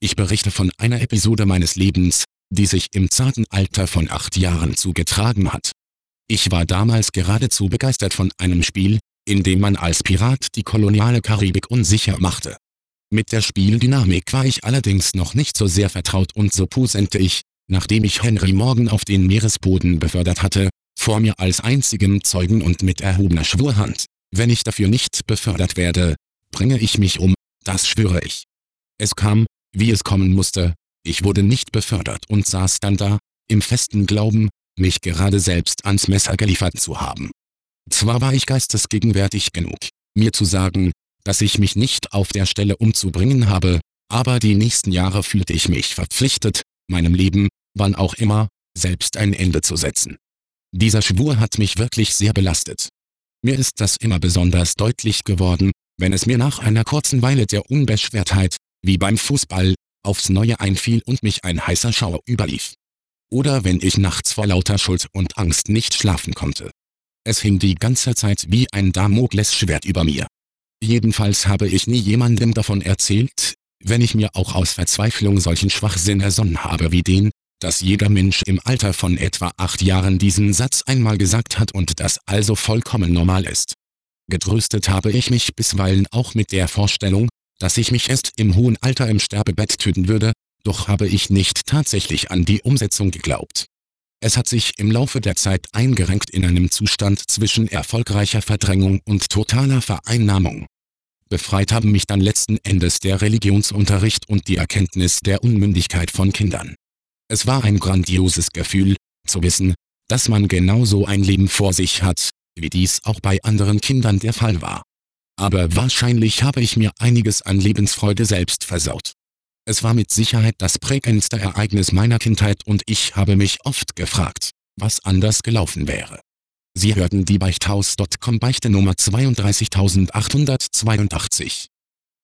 Ich berichte von einer Episode meines Lebens, die sich im zarten Alter von 8 Jahren zugetragen hat. Ich war damals geradezu begeistert von einem Spiel, in dem man als Pirat die koloniale Karibik unsicher machte. Mit der Spieldynamik war ich allerdings noch nicht so sehr vertraut und so pusente ich, nachdem ich Henry Morgan auf den Meeresboden befördert hatte, vor mir als einzigem Zeugen und mit erhobener Schwurhand: Wenn ich dafür nicht befördert werde, bringe ich mich um, das schwöre ich. Es kam, wie es kommen musste. Ich wurde nicht befördert und saß dann da, im festen Glauben, mich gerade selbst ans Messer geliefert zu haben. Zwar war ich geistesgegenwärtig genug, mir zu sagen, dass ich mich nicht auf der Stelle umzubringen habe, aber die nächsten Jahre fühlte ich mich verpflichtet, meinem Leben, wann auch immer, selbst ein Ende zu setzen. Dieser Schwur hat mich wirklich sehr belastet. Mir ist das immer besonders deutlich geworden, wenn es mir nach einer kurzen Weile der Unbeschwertheit, wie beim Fußball, aufs Neue einfiel und mich ein heißer Schauer überlief. Oder wenn ich nachts vor lauter Schuld und Angst nicht schlafen konnte. Es hing die ganze Zeit wie ein Damoklesschwert über mir. Jedenfalls habe ich nie jemandem davon erzählt, wenn ich mir auch aus Verzweiflung solchen Schwachsinn ersonnen habe wie den, dass jeder Mensch im Alter von etwa 8 Jahren diesen Satz einmal gesagt hat und das also vollkommen normal ist. Getröstet habe ich mich bisweilen auch mit der Vorstellung, dass ich mich erst im hohen Alter im Sterbebett töten würde, doch habe ich nicht tatsächlich an die Umsetzung geglaubt. Es hat sich im Laufe der Zeit eingerenkt in einem Zustand zwischen erfolgreicher Verdrängung und totaler Vereinnahmung. Befreit haben mich dann letzten Endes der Religionsunterricht und die Erkenntnis der Unmündigkeit von Kindern. Es war ein grandioses Gefühl, zu wissen, dass man genauso ein Leben vor sich hat, wie dies auch bei anderen Kindern der Fall war. Aber wahrscheinlich habe ich mir einiges an Lebensfreude selbst versaut. Es war mit Sicherheit das prägendste Ereignis meiner Kindheit und ich habe mich oft gefragt, was anders gelaufen wäre. Sie hörten die Beichthaus.com Beichte Nummer 32882.